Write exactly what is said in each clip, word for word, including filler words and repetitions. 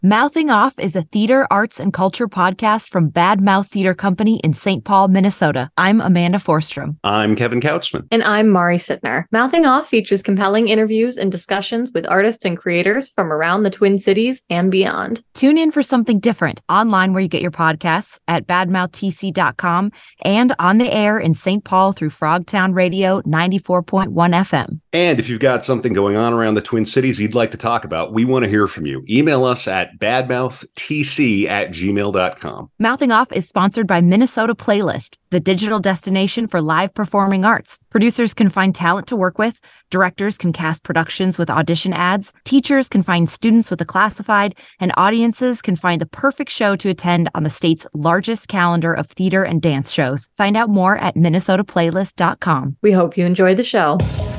Mouthing Off is a theater, arts, and culture podcast from Bad Mouth Theater Company in Saint Paul, Minnesota. I'm Amanda Forstrom. I'm Kevin Kautzman. And I'm Mari Sittner. Mouthing Off features compelling interviews and discussions with artists and creators from around the Twin Cities and beyond. Tune in for something different online where you get your podcasts at bad mouth t c dot com and on the air in Saint Paul through Frogtown Radio ninety-four point one F M. And if you've got something going on around the Twin Cities you'd like to talk about, we want to hear from you. Email us at badmouthtc at gmail dot com. Mouthing Off is sponsored by Minnesota Playlist, the digital destination for live performing arts. Producers can find talent to work with, directors can cast productions with audition ads, teachers can find students with a classified, and audiences can find the perfect show to attend on the state's largest calendar of theater and dance shows. Find out more at minnesota playlist dot com. We hope you enjoy the show.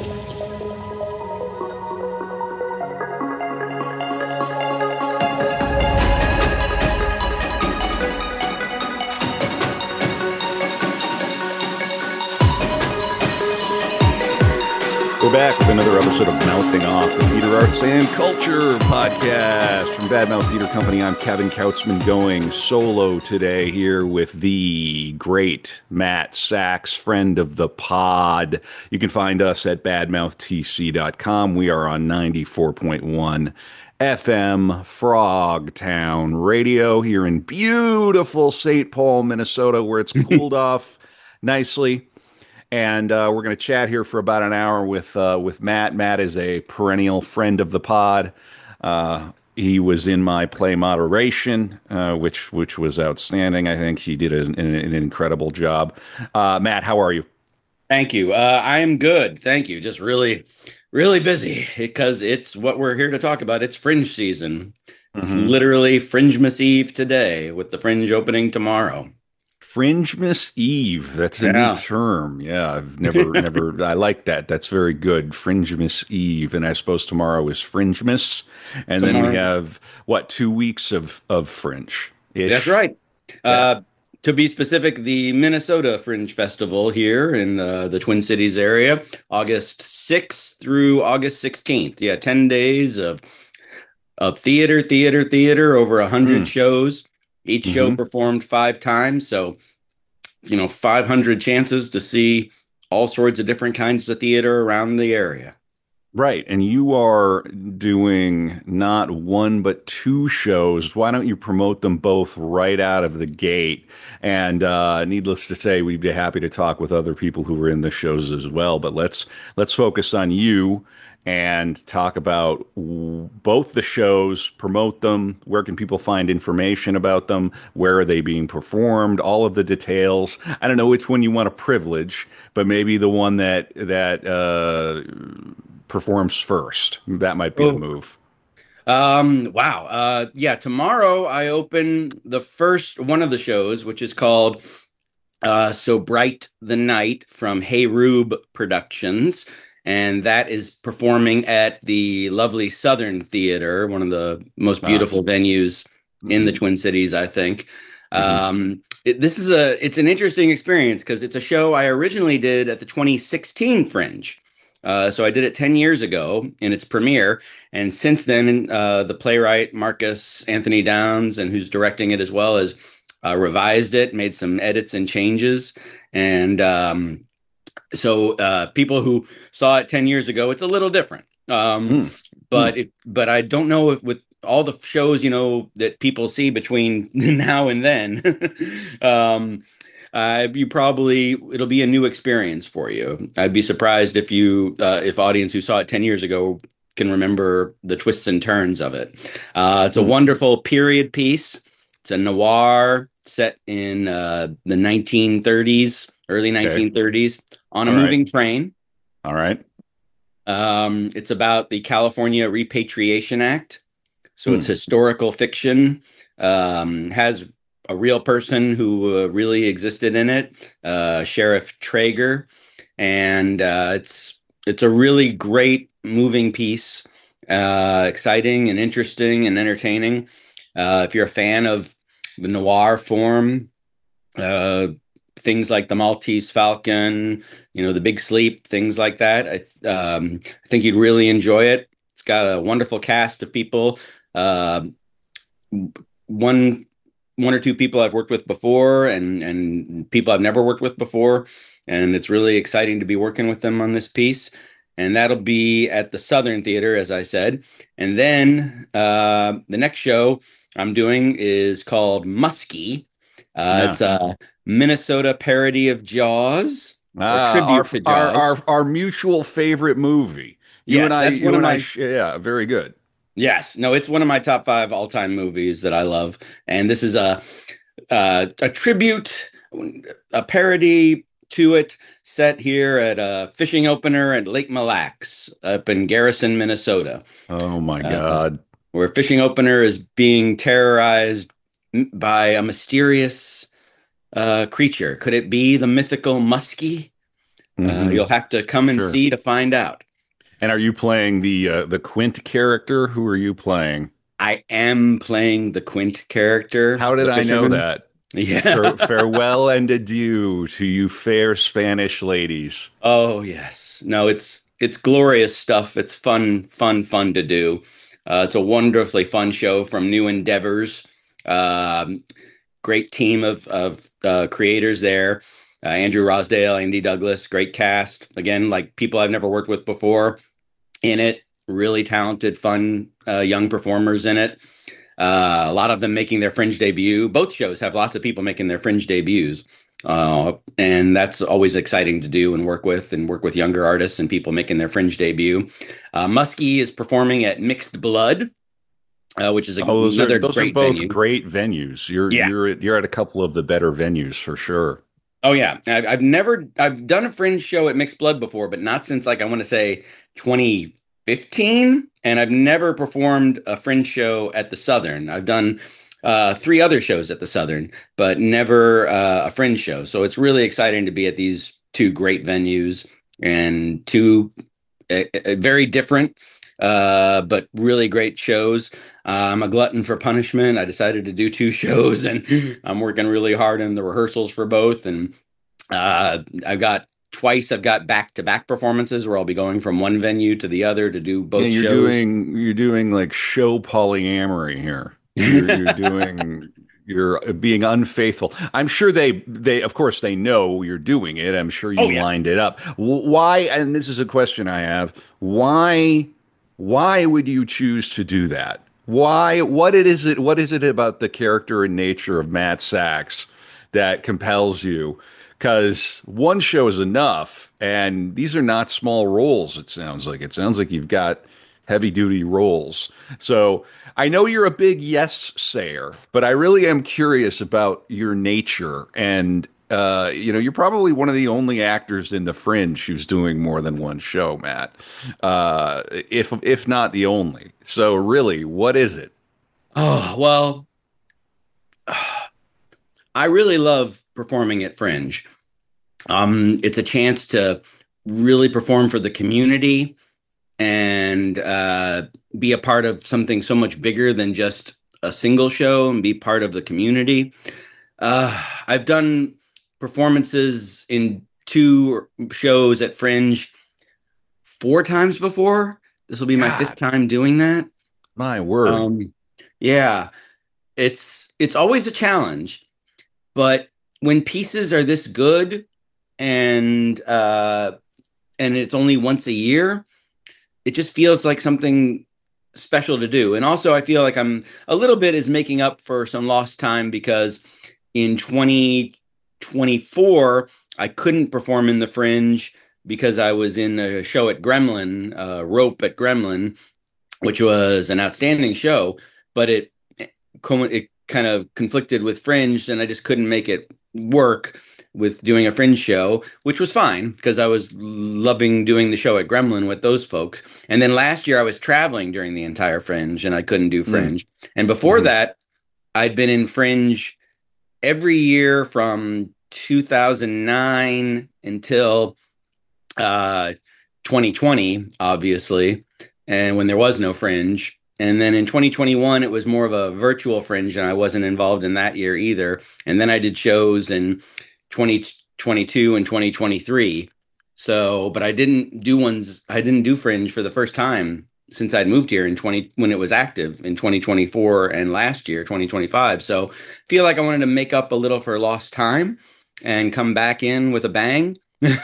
We're back with another episode of Mouthing Off, the Theater Arts and Culture podcast from Bad Mouth Theater Company. I'm Kevin Kautzman, going solo today here with the great Matt Sachs, friend of the pod. You can find us at bad mouth t c dot com. We are on ninety-four point one F M Frogtown Radio here in beautiful Saint Paul, Minnesota, where it's cooled off nicely. And uh, we're going to chat here for about an hour with uh, with Matt. Matt is a perennial friend of the pod. Uh, he was in my play moderation, uh, which which was outstanding. I think he did an, an, an incredible job. Uh, Matt, how are you? Thank you. Uh, I am good. Thank you. Just really, really busy because it's what we're here to talk about. It's Fringe season. It's mm-hmm. literally Fringemas Eve today with the Fringe opening tomorrow. Fringemas Eve. That's a yeah. new term. Yeah, I've never, never. I like that. That's very good. Fringemas Eve, and I suppose tomorrow is Fringemas, and tomorrow. Then we have what two weeks of of Fringe. That's right. Yeah. Uh, to be specific, the Minnesota Fringe Festival here in uh, the Twin Cities area, August sixth through August sixteenth. Yeah, ten days of of theater, theater, theater. Over a hundred mm. shows. Each show mm-hmm. performed five times, so, you know, five hundred chances to see all sorts of different kinds of theater around the area. Right, and you are doing not one but two shows. Why don't you promote them both right out of the gate? And uh, needless to say, we'd be happy to talk with other people who were in the shows as well. But let's let's focus on you and talk about both the shows, promote them, where can people find information about them, where are they being performed, all of the details. I don't know which one you want to privilege, but maybe the one that that uh, performs first. That might be oh. the move. Um, wow. Uh, yeah, tomorrow I open the first one of the shows, which is called uh, So Bright the Night from Hey Rube Productions. And that is performing at the lovely Southern Theater, one of the most beautiful nice. venues mm-hmm. in the Twin Cities, I think. Mm-hmm. Um, it, this is a it's an interesting experience because it's a show I originally did at the twenty sixteen Fringe. Uh, so I did it ten years ago in its premiere. And since then, uh, the playwright Marcus Anthony Downs, and who's directing it as well, has uh, revised it, made some edits and changes. And um So uh, people who saw it ten years ago, it's a little different. Um, mm. But mm. It, but I don't know if with all the shows, you know, that people see between now and then, um, uh, you probably it'll be a new experience for you. I'd be surprised if you uh, if audience who saw it ten years ago can remember the twists and turns of it. Uh, it's a mm. wonderful period piece. It's a noir set in uh, the nineteen thirties, early okay. nineteen thirties. On a All moving right. train. All right. Um, it's about the California Repatriation Act. So hmm. it's historical fiction. Um, has a real person who uh, really existed in it, uh, Sheriff Traeger. And uh, it's it's a really great moving piece, uh, exciting and interesting and entertaining. Uh, if you're a fan of the noir form, uh, things like the Maltese Falcon, you know, the Big Sleep, things like that. I, um, I think you'd really enjoy it. It's got a wonderful cast of people. Uh, one one or two people I've worked with before, and and people I've never worked with before, and it's really exciting to be working with them on this piece. And that'll be at the Southern Theater, as I said. And then uh, the next show I'm doing is called Muskie. Uh, Yeah. It's a Minnesota parody of Jaws, or Ah, tribute our, to our Jaws. our our mutual favorite movie. You Yes, and I, that's one you of and I, my sh- yeah, very good. yes, no, it's one of my top five all-time movies that I love, and this is a uh, a tribute, a parody to it, set here at a fishing opener at Lake Mille Lacs up in Garrison, Minnesota, Oh my uh, God. where a fishing opener is being terrorized by a mysterious uh, creature. Could it be the mythical muskie? Uh, Mhm. you'll have to come and Sure. see to find out. And are you playing the uh, the Quint character? Who are you playing? I am playing the Quint character, How did the I know fisherman. that? Yeah. Fare- farewell and adieu to you fair Spanish ladies. Oh yes. No, it's it's glorious stuff. It's fun, fun, fun to do. Uh, it's a wonderfully fun show from New Endeavors. Um, great team of of uh, creators there. Uh, Andrew Rosdale, Andy Douglas, great cast. Again, like people I've never worked with before in it. Really talented, fun, uh, young performers in it. Uh, a lot of them making their Fringe debut. Both shows have lots of people making their Fringe debuts. Uh, and that's always exciting to do and work with and work with younger artists and people making their Fringe debut. Uh, Muskie is performing at Mixed Blood, uh, which is a, Oh, those are another those are great both venue. great venues. You're Yeah. you're you're at a couple of the better venues for sure. Oh yeah, I've, I've never I've done a Fringe show at Mixed Blood before, but not since like I want to say twenty fifteen, and I've never performed a Fringe show at the Southern. I've done uh, three other shows at the Southern, but never uh, a Fringe show. So it's really exciting to be at these two great venues and two uh, uh, very different, uh, but really great shows. Uh, I'm a glutton for punishment. I decided to do two shows, and I'm working really hard in the rehearsals for both. And uh, I've got twice. I've got back-to-back performances where I'll be going from one venue to the other to do both Yeah, you're shows. doing you're doing like show polyamory here. You're, you're doing you're being unfaithful. I'm sure they they of course they know you're doing it. I'm sure you Oh, yeah. lined it up. W- Why? And this is a question I have. Why why would you choose to do that? Why? What it is it? What is it about the character and nature of Matt Sachs that compels you? Because one show is enough, and these are not small roles. It sounds like it sounds like you've got heavy duty roles. So I know you're a big yes sayer, but I really am curious about your nature. And uh, you know, you're probably one of the only actors in the Fringe who's doing more than one show, Matt. Uh, if if not the only. So really, what is it? Oh, well, I really love performing at Fringe. Um, it's a chance to really perform for the community and uh, be a part of something so much bigger than just a single show and be part of the community. Uh, I've done performances in two shows at Fringe four times before. This will be my God. fifth time doing that. My word. Um, yeah, it's it's always a challenge, but when pieces are this good and uh, and it's only once a year, it just feels like something special to do. And also, I feel like I'm a little bit is making up for some lost time because in twenty twenty-four, I couldn't perform in the Fringe because I was in a show at Gremlin, uh, Rope at Gremlin, which was an outstanding show, but it it kind of conflicted with Fringe, and I just couldn't make it work with doing a Fringe show, which was fine because I was loving doing the show at Gremlin with those folks. And then last year I was traveling during the entire Fringe and I couldn't do Fringe. Mm. And before mm-hmm. that, I'd been in Fringe every year from two thousand nine until uh, twenty twenty, obviously, and when there was no Fringe. And then in twenty twenty-one, it was more of a virtual Fringe, and I wasn't involved in that year either. And then I did shows in twenty twenty-two and twenty twenty-three. So, but I didn't do ones, I didn't do Fringe for the first time since I'd moved here in twenty when it was active in twenty twenty-four and last year twenty twenty-five. So feel like I wanted to make up a little for lost time and come back in with a bang.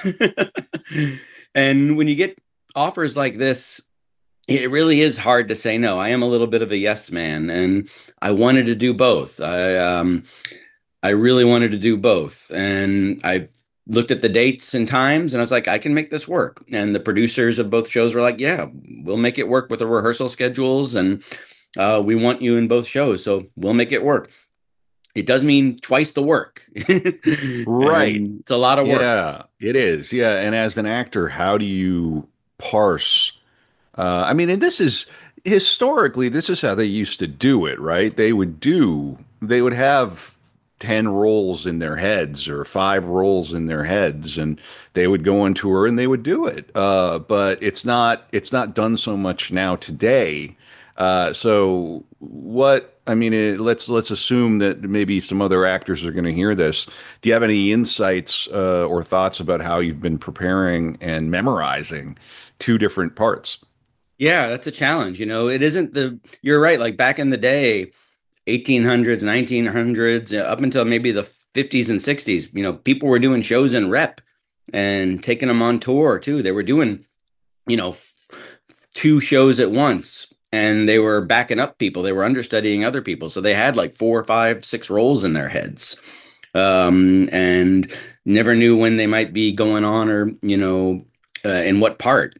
And when you get offers like this, it really is hard to say no. I am a little bit of a yes man, and I wanted to do both. I um, I really wanted to do both, and I looked at the dates and times, and I was like, I can make this work. And the producers of both shows were like, yeah, we'll make it work with the rehearsal schedules, and uh, we want you in both shows, so we'll make it work. It does mean twice the work. Right. And it's a lot of work. Yeah, it is. Yeah. And as an actor, how do you parse? Uh, I mean, and this is historically, this is how they used to do it, right? They would do, they would have ten roles in their heads or five roles in their heads, and they would go on tour and they would do it. Uh, but it's not, it's not done so much now today. Uh, so what, I mean, it, let's let's assume that maybe some other actors are going to hear this. Do you have any insights uh, or thoughts about how you've been preparing and memorizing two different parts? Yeah, that's a challenge. You know, it isn't the, you're right. Like back in the day, eighteen hundreds, nineteen hundreds, uh, up until maybe the fifties and sixties, you know, people were doing shows in rep and taking them on tour too. They were doing, you know, f- two shows at once. And they were backing up people. They were understudying other people. So they had like four, five, six roles in their heads, um, and never knew when they might be going on or, you know, uh, in what part.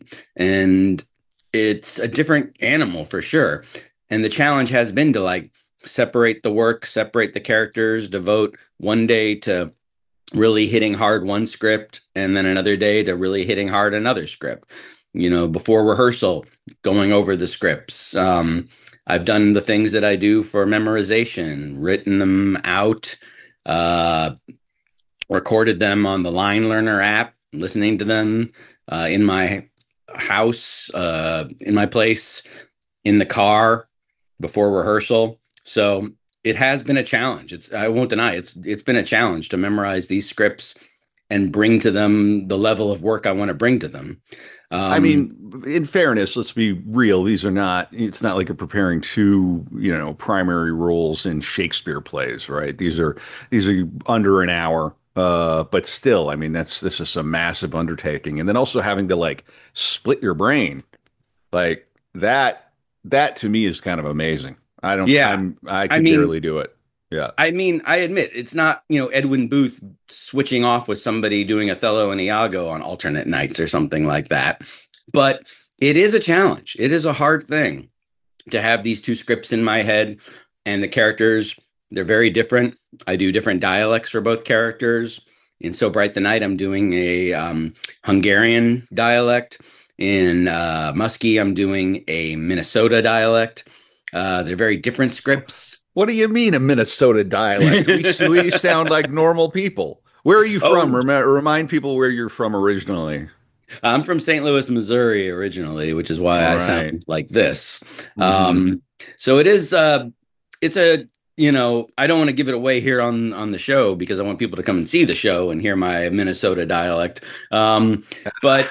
And it's a different animal for sure. And the challenge has been to like separate the work, separate the characters, devote one day to really hitting hard one script and then another day to really hitting hard another script. You know, before rehearsal, going over the scripts. Um, I've done the things that I do for memorization, written them out, uh, recorded them on the Line Learner app, listening to them uh, in my house, uh, in my place, in the car before rehearsal. So it has been a challenge. It's, I won't deny it's it's been a challenge to memorize these scripts and bring to them the level of work I want to bring to them. Um, I mean, in fairness, let's be real. These are not, it's not like you're preparing two, you know, primary roles in Shakespeare plays, right? These are, these are under an hour. Uh, but still, I mean, that's, this is a massive undertaking. And then also having to like split your brain like that, that to me is kind of amazing. I don't, yeah, I'm, I I could mean, barely do it. Yeah. I mean, I admit it's not, you know, Edwin Booth switching off with somebody doing Othello and Iago on alternate nights or something like that. But it is a challenge. It is a hard thing to have these two scripts in my head, and the characters, they're very different. I do different dialects for both characters. In So Bright the Night, I'm doing a um, Hungarian dialect. In uh, Muskie, I'm doing a Minnesota dialect. Uh, they're very different scripts. What do you mean a Minnesota dialect? we, we sound like normal people. Where are you from? Oh. Rem- remind people where you're from originally. I'm from Saint Louis, Missouri originally, which is why All I right. sound like this. Mm-hmm. Um, so it is, uh, it's a, you know, I don't want to give it away here on, on the show because I want people to come and see the show and hear my Minnesota dialect. Um, but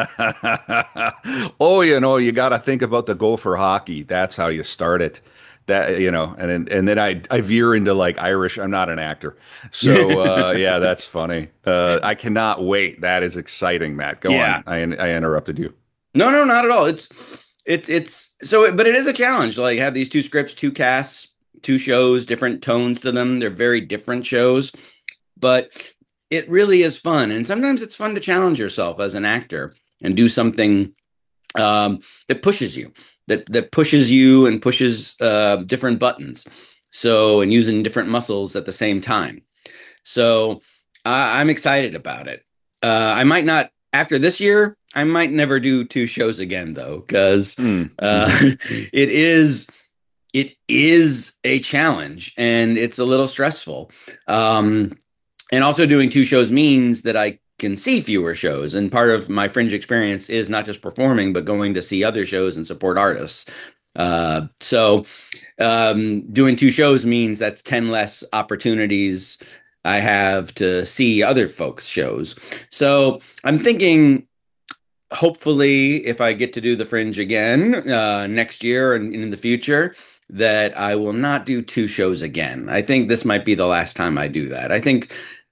oh, you know, you got to think about the Gopher hockey. That's how you start it. That, you know, and and then I I veer into like Irish. I'm not an actor, so uh, yeah, that's funny. Uh, I cannot wait. That is exciting, Matt. Go yeah. on. I I interrupted you. No, no, not at all. It's it's it's so, but it is a challenge. Like have these two scripts, two casts, two shows, different tones to them. They're very different shows, but it really is fun. And sometimes it's fun to challenge yourself as an actor and do something um, that pushes you. That that pushes you and pushes uh, different buttons. So, and using different muscles at the same time. So uh, I'm excited about it. Uh, I might not, after this year, I might never do two shows again though, because mm. uh, it is, it is a challenge and it's a little stressful. Um, and also doing two shows means that I can see fewer shows. And part of my Fringe experience is not just performing, but going to see other shows and support artists. Uh, so um, doing two shows means that's ten less opportunities I have to see other folks' shows. So I'm thinking hopefully, if I get to do the Fringe again uh, next year and in the future, that I will not do two shows again. I think this might be the last time I do that. I think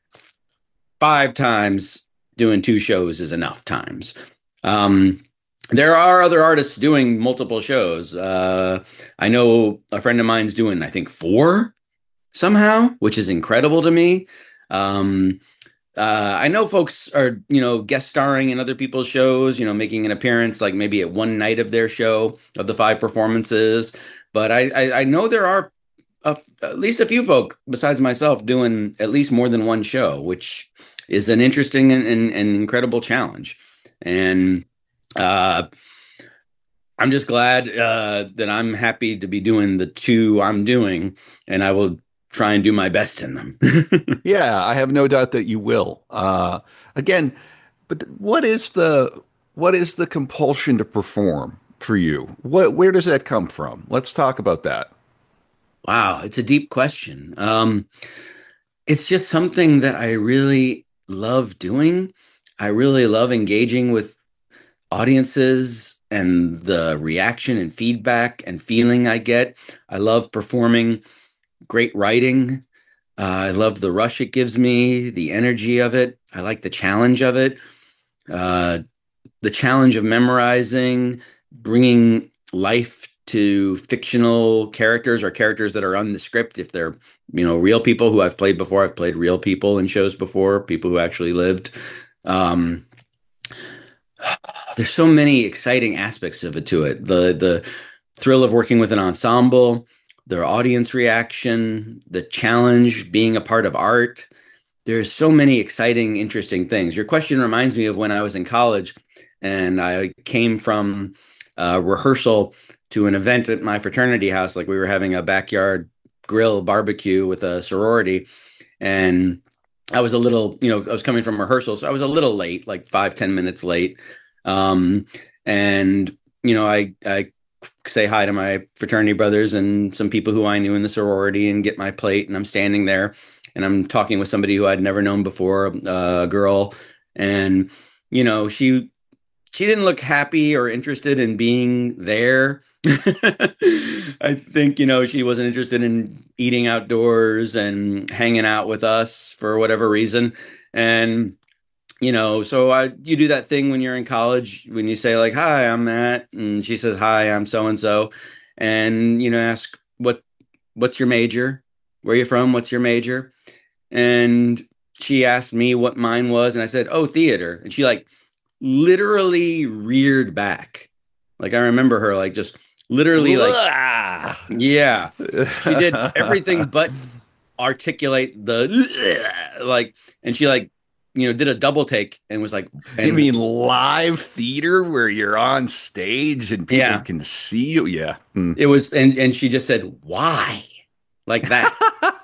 five times doing two shows is enough times. Um, there are other artists doing multiple shows. Uh, I know a friend of mine's doing, I think, four somehow, which is incredible to me. Um, uh, I know folks are, you know, guest starring in other people's shows, you know, making an appearance like maybe at one night of their show of the five performances. But I, I, I know there are a, at least a few folk besides myself doing at least more than one show, which is an interesting and, and, and incredible challenge. And uh, I'm just glad uh, that I'm happy to be doing the two I'm doing, and I will try and do my best in them. Yeah, I have no doubt that you will. Uh, again, but th- what is the what is the compulsion to perform for you? What where does that come from? Let's talk about that. Wow, it's a deep question. Um, it's just something that I really love doing. I really love engaging with audiences and the reaction and feedback and feeling I get. I love performing great writing. Uh, I love the rush it gives me, the energy of it. I like the challenge of it, uh, the challenge of memorizing, bringing life to fictional characters or characters that are on the script. If they're, you know, real people who I've played before, I've played real people in shows before, people who actually lived. Um, there's so many exciting aspects of it to it. The the thrill of working with an ensemble, their audience reaction, the challenge, being a part of art. There's so many exciting, interesting things. Your question reminds me of when I was in college and I came from uh, rehearsal to an event at my fraternity house. Like we were having a backyard grill barbecue with a sorority. And I was a little, you know, I was coming from rehearsal, so I was a little late, like five, ten minutes late. Um, and, you know, I, I say hi to my fraternity brothers and some people who I knew in the sorority and get my plate. And I'm standing there and I'm talking with somebody who I'd never known before, uh, a girl. And, you know, she, she didn't look happy or interested in being there. I think, you know, she wasn't interested in eating outdoors and hanging out with us for whatever reason. And, you know, so I, you do that thing when you're in college, when you say like, hi, I'm Matt. And she says, hi, I'm so-and-so. And, you know, ask what, what's your major? Where are you from? What's your major? And she asked me what mine was. And I said, oh, theater. And she like literally reared back. Like I remember her like just literally like, yeah, she did everything but articulate the like, and she like, you know, did a double take and was like, and, You mean live theater where you're on stage and people Yeah. can see you? Yeah. Hmm. it was, and, and she just said, why? Like that.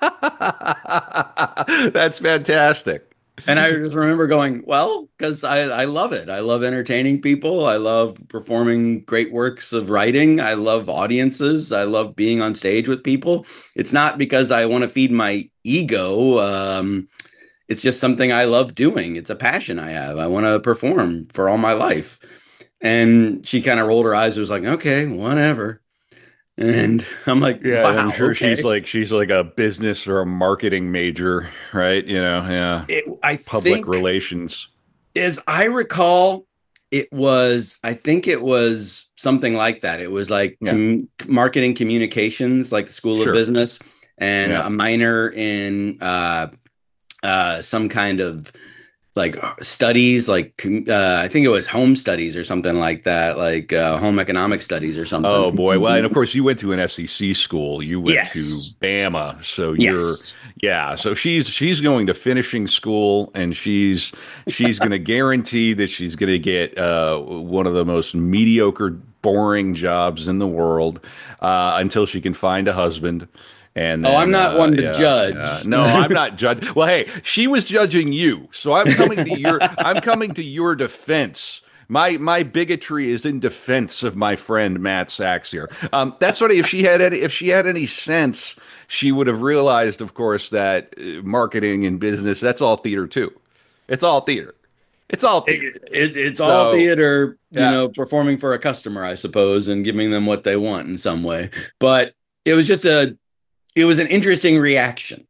That's fantastic. And I just remember going, well, because I, I love it. I love entertaining people. I love performing great works of writing. I love audiences. I love being on stage with people. It's not because I want to feed my ego. Um, it's just something I love doing. It's a passion I have. I want to perform for all my life. And she kind of rolled her eyes and was like, okay, whatever. And I'm like, Yeah, wow, I'm sure okay. she's like she's like a business or a marketing major, right? You know, yeah. It, I Public think, relations. as I recall, it was, I think it was something like that. It was like Yeah. com- marketing communications, like the School Sure. of Business, and Yeah. a minor in uh, uh, some kind of like studies, like com- uh, I think it was home studies or something like that, like uh, home economic studies or something. Oh boy. Well, and of course you went to an S E C school. You went Yes. to Bama. So you're Yes. yeah, so she's she's going to finishing school and she's she's going to guarantee that she's going to get uh, one of the most mediocre boring jobs in the world uh, until she can find a husband. And Oh, I'm then, not uh, one to yeah, judge. yeah. No, I'm not judging. Well, hey, she was judging you, so I'm coming to your I'm coming to your defense. My my bigotry is in defense of my friend Matt Sachs here. Um, that's funny. If she had any, if she had any sense, she would have realized, of course, that uh, marketing and business, that's all theater too. It's all theater. It's all theater. It, it, it's So, all theater, you yeah. know, performing for a customer, I suppose, and giving them what they want in some way. But it was just a, it was an interesting reaction.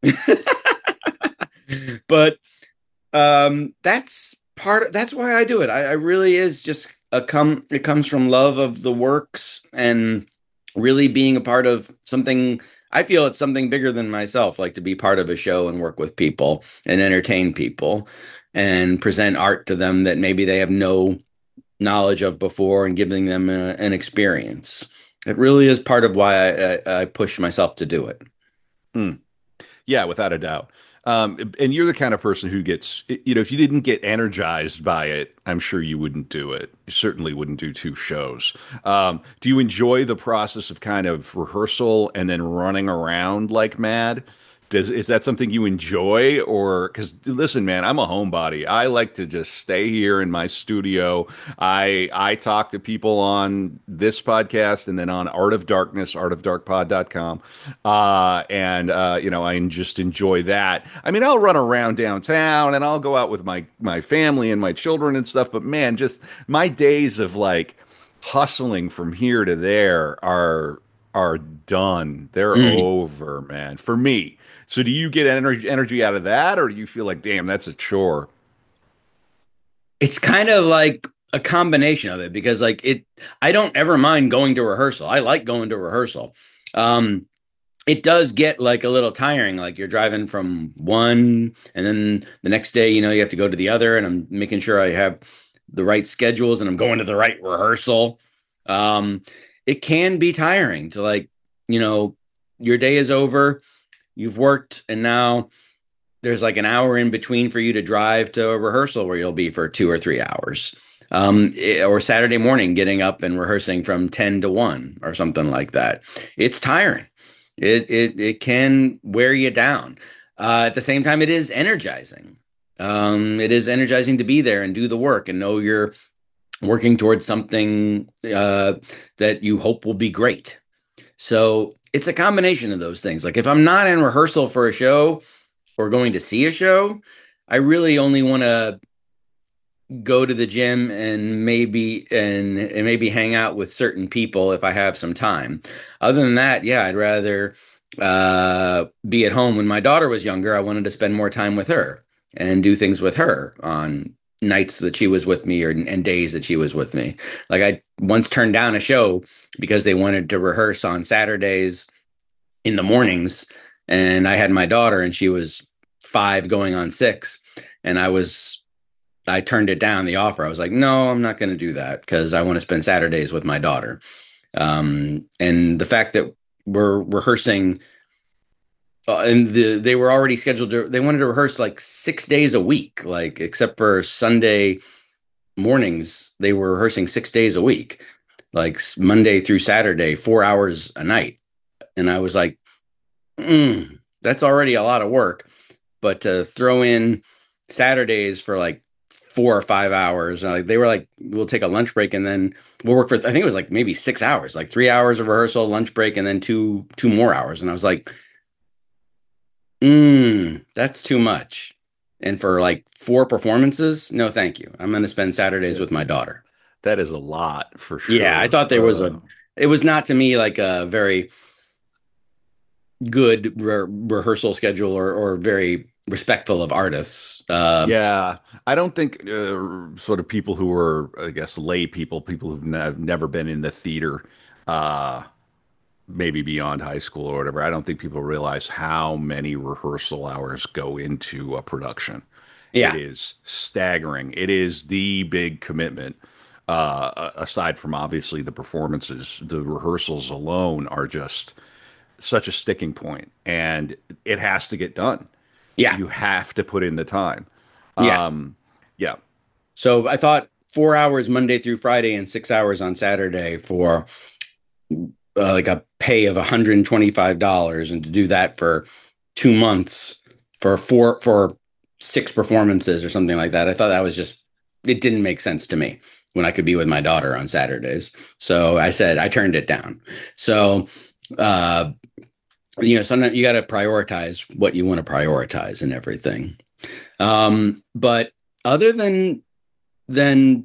But um, that's part of, that's why I do it. I, I really is just a come, it comes from love of the works and really being a part of something. I feel it's something bigger than myself, like to be part of a show and work with people and entertain people and present art to them that maybe they have no knowledge of before and giving them a, an experience. It really is part of why I, I, I push myself to do it. Mm. Yeah, without a doubt. Um, and you're the kind of person who gets, you know, if you didn't get energized by it, I'm sure you wouldn't do it. You certainly wouldn't do two shows. Um, do you enjoy the process of kind of rehearsal and then running around like mad? Does, is that something you enjoy? Or because listen, man, I'm a homebody. I like to just stay here in my studio. I I talk to people on this podcast and then on Art of Darkness, art of dark pod dot com. Uh, and uh, you know, I just enjoy that. I mean, I'll run around downtown and I'll go out with my my family and my children and stuff. But man, just my days of like hustling from here to there are are done. They're Mm. over, man. For me. So do you get energy energy out of that, or do you feel like, damn, that's a chore? It's kind of like a combination of it because like it, I don't ever mind going to rehearsal. I like going to rehearsal. Um, it does get like a little tiring. Like you're driving from one and then the next day, you know, you have to go to the other and I'm making sure I have the right schedules and I'm going to the right rehearsal. Um, it can be tiring to like, you know, your day is over. You've worked and now there's like an hour in between for you to drive to a rehearsal where you'll be for two or three hours. Um, it, or Saturday morning, getting up and rehearsing from ten to one or something like that. It's tiring. It, it, it can wear you down. Uh, at the same time, it is energizing. Um, it is energizing to be there and do the work and know you're working towards something uh, that you hope will be great. So it's a combination of those things. Like if I'm not in rehearsal for a show or going to see a show, I really only want to go to the gym and maybe and, and maybe hang out with certain people if I have some time. Other than that, yeah, I'd rather uh, be at home. When my daughter was younger, I wanted to spend more time with her and do things with her on nights that she was with me or and days that she was with me. Like I once turned down a show because they wanted to rehearse on Saturdays in the mornings and I had my daughter and she was five going on six and I was I turned it down, the offer. I was like, no, I'm not going to do that because I want to spend Saturdays with my daughter. Um, and the fact that we're rehearsing Uh, and the, they were already scheduled to, they wanted to rehearse like six days a week, like except for Sunday mornings, they were rehearsing six days a week, like Monday through Saturday, four hours a night. And I was like, mm, that's already a lot of work. But to throw in Saturdays for like four or five hours, like they were like, we'll take a lunch break and then we'll work for, I think it was like maybe six hours, like three hours of rehearsal, lunch break, and then two, two more hours. And I was like, Mm, that's too much. And for like four performances, no, thank you. I'm going to spend Saturdays with my daughter. That is a lot for sure. Yeah, I thought there was a, it was not to me like a very good re- rehearsal schedule or, or very respectful of artists. Uh, yeah, I don't think uh, sort of people who are, I guess, lay people, people who've ne- never been in the theater, uh, maybe beyond high school or whatever. I don't think people realize how many rehearsal hours go into a production. yeah, It is staggering. It is the big commitment. Uh, aside from obviously the performances, the rehearsals alone are just such a sticking point, and it has to get done. yeah, You have to put in the time. yeah. Um, yeah. So I thought four hours Monday through Friday and six hours on Saturday for uh, like a pay of one hundred twenty-five dollars, and to do that for two months for four for six performances or something like that. I thought that was just, it didn't make sense to me when I could be with my daughter on Saturdays. So I said, I turned it down. So, uh, you know, sometimes you got to prioritize what you want to prioritize and everything. Um, but other than than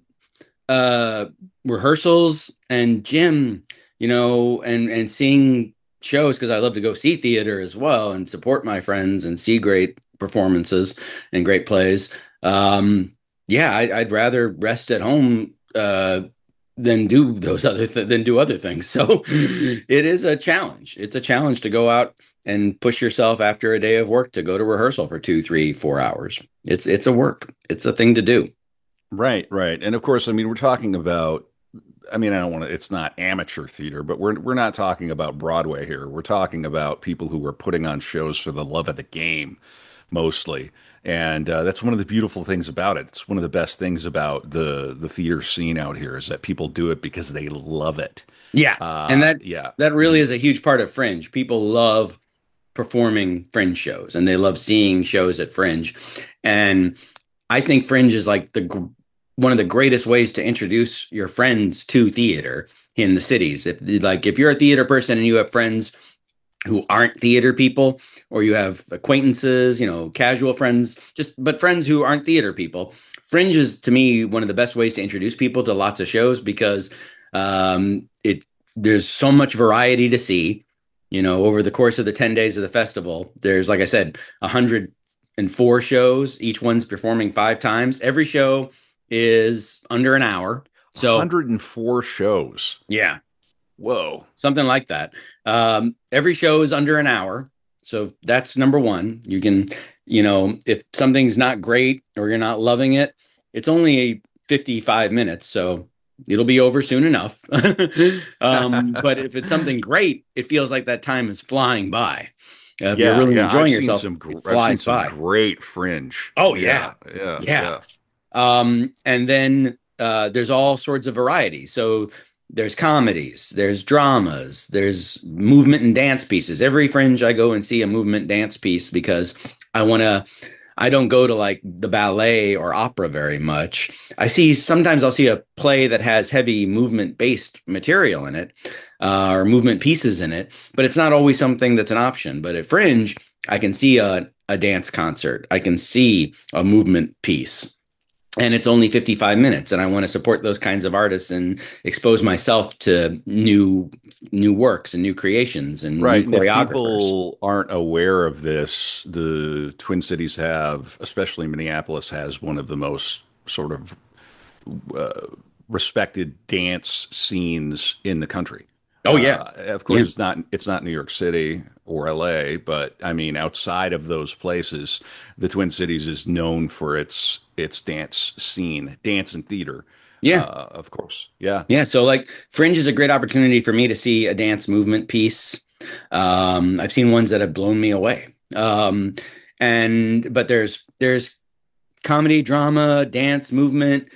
uh, rehearsals and gym, you know, and, and seeing shows, because I love to go see theater as well and support my friends and see great performances and great plays. Um, yeah, I, I'd rather rest at home uh, than do those other th- than do other things. So it is a challenge. It's a challenge to go out and push yourself after a day of work to go to rehearsal for two, three, four hours. It's it's a work. It's a thing to do. Right, right. And of course, I mean, we're talking about, I mean, I don't want to, it's not amateur theater, but we're we're not talking about Broadway here. We're talking about people who are putting on shows for the love of the game, mostly. And uh, that's one of the beautiful things about it. It's one of the best things about the the theater scene out here is that people do it because they love it. Yeah. Uh, and that yeah, that really is a huge part of Fringe. People love performing Fringe shows and they love seeing shows at Fringe. And I think Fringe is like the one of the greatest ways to introduce your friends to theater in the cities. If like if you're a theater person and you have friends who aren't theater people, or you have acquaintances, you know, casual friends, just but friends who aren't theater people, Fringe is to me one of the best ways to introduce people to lots of shows because um, it there's so much variety to see. You know, over the course of the ten days of the festival, there's, like I said, one hundred four shows. Each one's performing five times. Every show is under an hour. So one hundred four shows. Yeah. Whoa. Something like that. Um, every show is under an hour. So that's number one. You can, you know, if something's not great or you're not loving it, it's only fifty-five minutes. So it'll be over soon enough. um, but if it's something great, it feels like that time is flying by. Uh, if yeah, you're really yeah. enjoying I've yourself, seen some, gr- it flies I've seen by. some great Fringe. Oh, yeah. Yeah. Yeah. Yeah. Um, and then uh, there's all sorts of variety. So there's comedies, there's dramas, there's movement and dance pieces. Every Fringe I go and see a movement dance piece because I want to, I don't go to like the ballet or opera very much. I see, sometimes I'll see a play that has heavy movement based material in it uh, or movement pieces in it, but it's not always something that's an option. But at Fringe, I can see a, a dance concert. I can see a movement piece. And it's only fifty-five minutes, and I want to support those kinds of artists and expose myself to new new works and new creations and right. new And choreographers. if people aren't aware of this, the Twin Cities have, especially Minneapolis, has one of the most sort of uh, respected dance scenes in the country. Oh yeah, uh, of course yeah. it's not it's not New York City or L A, but I mean outside of those places, the Twin Cities is known for its its dance scene, dance and theater. Yeah, uh, of course, yeah, yeah. So like Fringe is a great opportunity for me to see a dance movement piece. Um, I've seen ones that have blown me away. Um, and but there's there's comedy, drama, dance, movement,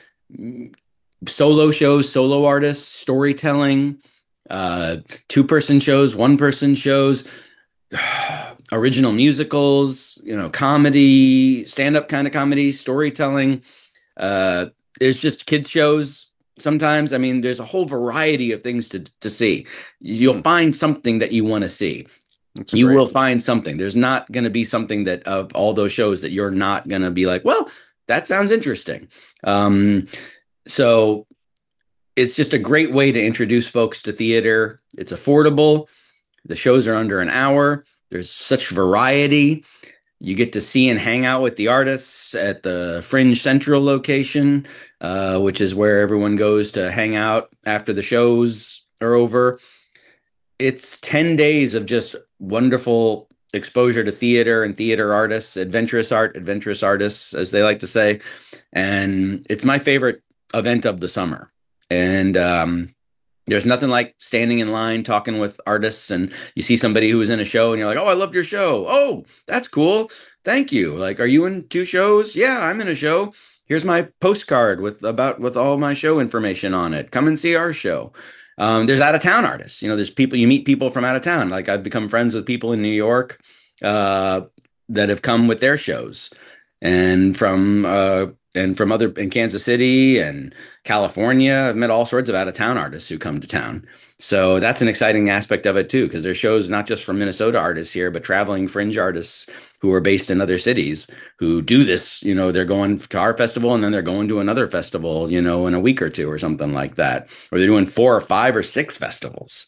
solo shows, solo artists, storytelling. Uh, two-person shows, one-person shows, original musicals, you know, comedy, stand-up kind of comedy, storytelling. Uh, there's just kids shows sometimes. I mean, there's a whole variety of things to to see. You'll mm. find something that you want to see. That's you great. Will find something. There's not going to be something that of all those shows that you're not going to be like, well, that sounds interesting. Um, so it's just a great way to introduce folks to theater. It's affordable. The shows are under an hour. There's such variety. You get to see and hang out with the artists at the Fringe Central location, uh, which is where everyone goes to hang out after the shows are over. It's ten days of just wonderful exposure to theater and theater artists, adventurous art, adventurous artists, as they like to say. And it's my favorite event of the summer. And um, there's nothing like standing in line, talking with artists, and you see somebody who was in a show and you're like, oh, I loved your show. Oh, that's cool. Thank you. Like, are you in two shows? Yeah, I'm in a show. Here's my postcard with about with all my show information on it. Come and see our show. Um, there's out of town artists. You know, there's people, you meet people from out of town. Like I've become friends with people in New York uh, that have come with their shows. And from uh, and from other in Kansas City and California. I've met all sorts of out of town artists who come to town. So that's an exciting aspect of it too, because there's shows not just from Minnesota artists here, but traveling fringe artists who are based in other cities who do this. You know, they're going to our festival and then they're going to another festival, you know, in a week or two or something like that. Or they're doing four or five or six festivals.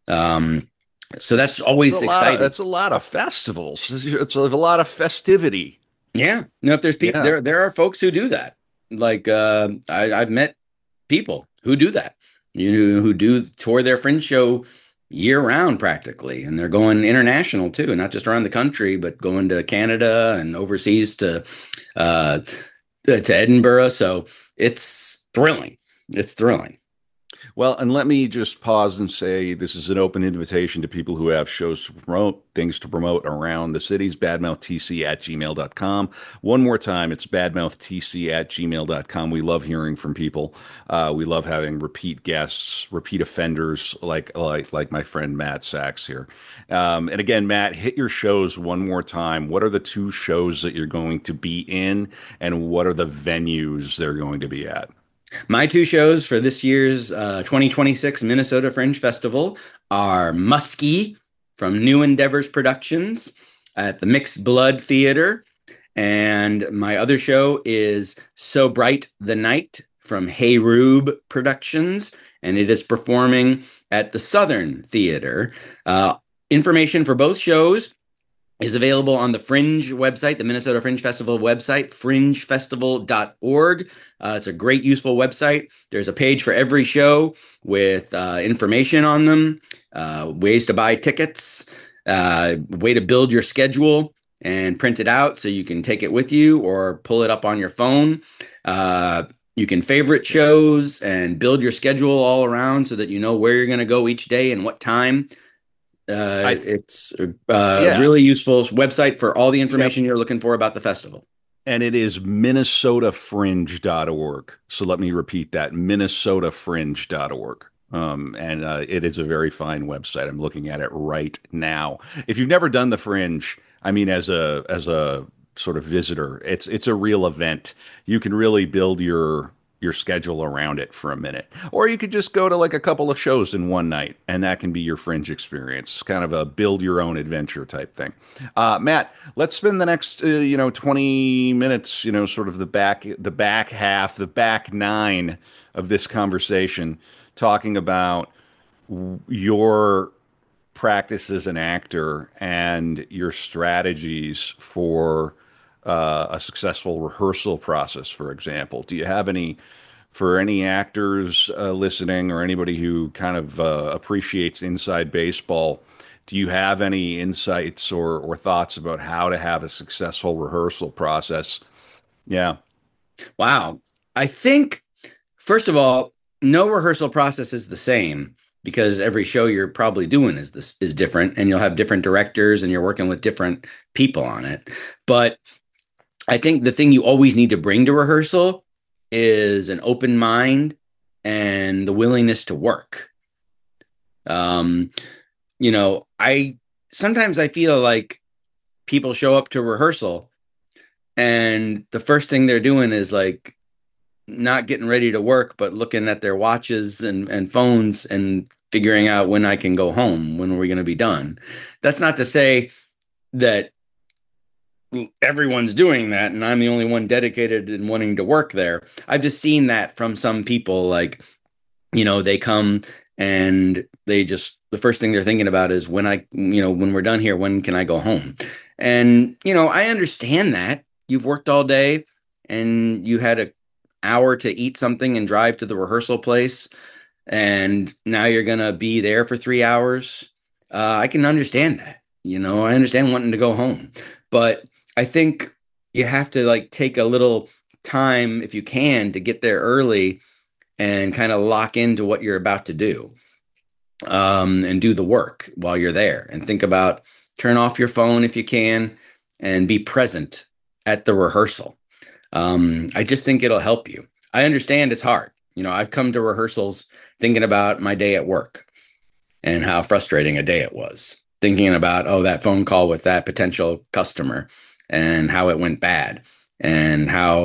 Um, so that's always That's exciting. Of, that's a lot of festivals. It's a lot of festivity. Yeah. No, if there's people, yeah. there there are folks who do that. Like uh, I, I've met people who do that, you know, who do tour their fringe show year round practically. And they're going international too, not just around the country, but going to Canada and overseas to uh, to Edinburgh. So it's thrilling. It's thrilling. Well, and let me just pause and say this is an open invitation to people who have shows to promote, things to promote around the cities, badmouthtc at gmail dot com. One more time, it's badmouthtc at gmail dot com. We love hearing from people. Uh, we love having repeat guests, repeat offenders like like, like my friend Matt Sachs here. Um, and again, Matt, hit your shows one more time. What are the two shows that you're going to be in, and what are the venues they're going to be at? My two shows for this year's uh, twenty twenty-six Minnesota Fringe Festival are Muskie from New Endeavors Productions at the Mixed Blood Theater. And my other show is So Bright the Night from Hey Rube Productions. And it is performing at the Southern Theater. Uh, information for both shows is available on the Fringe website, the Minnesota Fringe Festival website, fringe festival dot org. Uh, it's a great, useful website. There's a page for every show with uh, information on them, uh, ways to buy tickets, uh, way to build your schedule and print it out so you can take it with you or pull it up on your phone. Uh, you can favorite shows and build your schedule all around so that you know where you're going to go each day and what time. Uh, I, it's a uh, yeah. really useful website for all the information yep. you're looking for about the festival. And it is minnesota fringe dot org. So let me repeat that, minnesota fringe dot org. Um, and uh, it is a very fine website. I'm looking at it right now. If you've never done the Fringe, I mean, as a as a sort of visitor, it's it's a real event. You can really build your your schedule around it for a minute. Or you could just go to like a couple of shows in one night, and that can be your Fringe experience, kind of a build your own adventure type thing. Uh, Matt, let's spend the next, uh, you know, twenty minutes, you know, sort of the back, the back half, the back nine of this conversation, talking about your practice as an actor and your strategies for Uh, a successful rehearsal process, for example. Do you have any, for any actors uh, listening or anybody who kind of uh, appreciates inside baseball, do you have any insights or, or thoughts about how to have a successful rehearsal process? Yeah. Wow. I think, first of all, no rehearsal process is the same because every show you're probably doing is this is different, and you'll have different directors and you're working with different people on it. But I think the thing you always need to bring to rehearsal is an open mind and the willingness to work. Um, you know, I sometimes I feel like people show up to rehearsal and the first thing they're doing is like not getting ready to work, but looking at their watches and, and phones and figuring out when I can go home, when are we going to be done? That's not to say that everyone's doing that and I'm the only one dedicated and wanting to work there. I've just seen that from some people, like, you know, they come and they just, the first thing they're thinking about is when I, you know, when we're done here, when can I go home? And, you know, I understand that you've worked all day and you had an hour to eat something and drive to the rehearsal place. And now you're going to be there for three hours. Uh, I can understand that, you know, I understand wanting to go home, but I think you have to like take a little time if you can to get there early and kind of lock into what you're about to do, um, and do the work while you're there and think about, turn off your phone if you can and be present at the rehearsal. Um, I just think it'll help you. I understand it's hard. You know, I've come to rehearsals thinking about my day at work and how frustrating a day it was, thinking about, oh, that phone call with that potential customer and how it went bad and how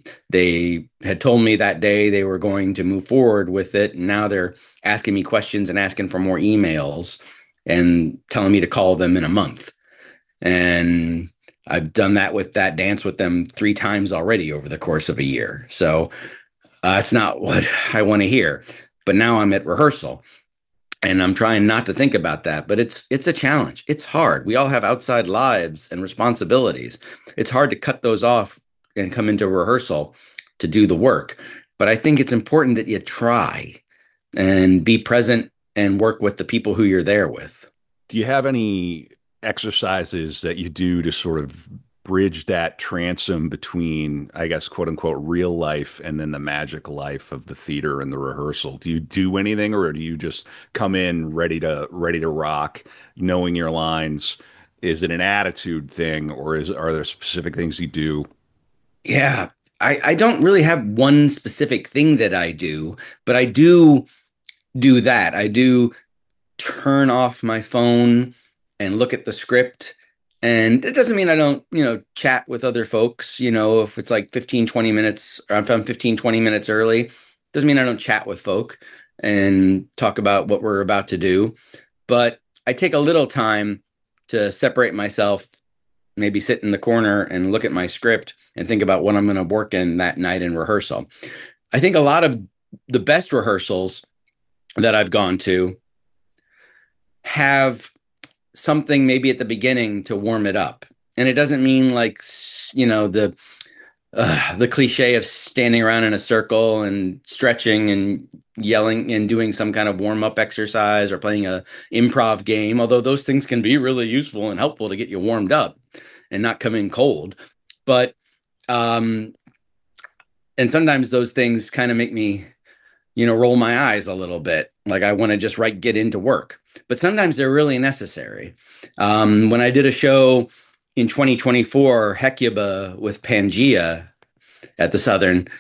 they had told me that day they were going to move forward with it. And now they're asking me questions and asking for more emails and telling me to call them in a month. And I've done that with that dance with them three times already over the course of a year. So uh, it's not what I want to hear. But now I'm at rehearsal and I'm trying not to think about that. But it's it's a challenge. It's hard. We all have outside lives and responsibilities. It's hard to cut those off and come into rehearsal to do the work. But I think it's important that you try and be present and work with the people who you're there with. Do you have any exercises that you do to sort of bridge that transom between, I guess, quote unquote, real life and then the magic life of the theater and the rehearsal? Do you do anything, or do you just come in ready to ready to rock, knowing your lines? Is it an attitude thing, or is are there specific things you do? Yeah, I, I don't really have one specific thing that I do, but I do do that. I do turn off my phone and look at the script. And it doesn't mean I don't, you know, chat with other folks, you know, if it's like fifteen, twenty minutes, or if I'm fifteen, twenty minutes early, doesn't mean I don't chat with folk and talk about what we're about to do. But I take a little time to separate myself, maybe sit in the corner and look at my script and think about what I'm going to work in that night in rehearsal. I think a lot of the best rehearsals that I've gone to have something maybe at the beginning to warm it up. And it doesn't mean like, you know, the uh, the cliche of standing around in a circle and stretching and yelling and doing some kind of warm-up exercise or playing a improv game, although those things can be really useful and helpful to get you warmed up and not come in cold. But um and sometimes those things kind of make me, you know, roll my eyes a little bit. Like I want to just right get into work. But sometimes they're really necessary. Um, when I did a show in twenty twenty-four, Hecuba with Pangea at the Southern,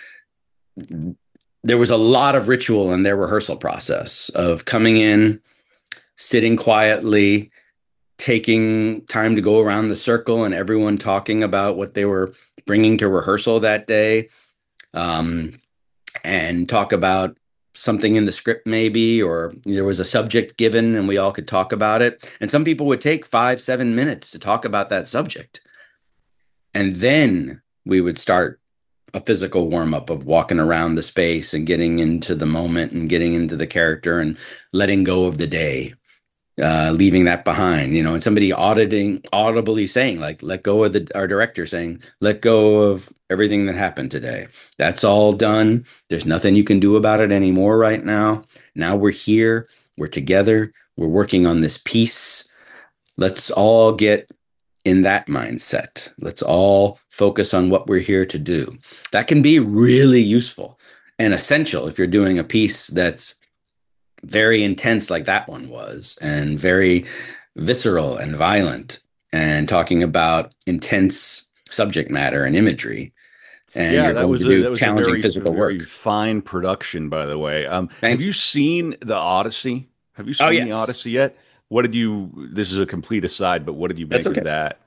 there was a lot of ritual in their rehearsal process of coming in, sitting quietly, taking time to go around the circle and everyone talking about what they were bringing to rehearsal that day, um, and talk about something in the script maybe, or there was a subject given and we all could talk about it. And some people would take five, seven minutes to talk about that subject. And then we would start a physical warm-up of walking around the space and getting into the moment and getting into the character and letting go of the day, uh, leaving that behind, you know, and somebody auditing, audibly saying, like, let go of the, our director saying, let go of everything that happened today. That's all done. There's nothing you can do about it anymore right now. Now we're here. We're together. We're working on this piece. Let's all get in that mindset. Let's all focus on what we're here to do. That can be really useful and essential if you're doing a piece that's very intense like that one was, and very visceral and violent, and talking about intense subject matter and imagery. And yeah, you're that going was, to a, do that was challenging a very, physical very work. fine production, by the way. Um, Thank have you. you seen The Odyssey? Have you seen Oh, yes. The Odyssey yet? What did you, this is a complete aside, but what did you make That's okay. of that?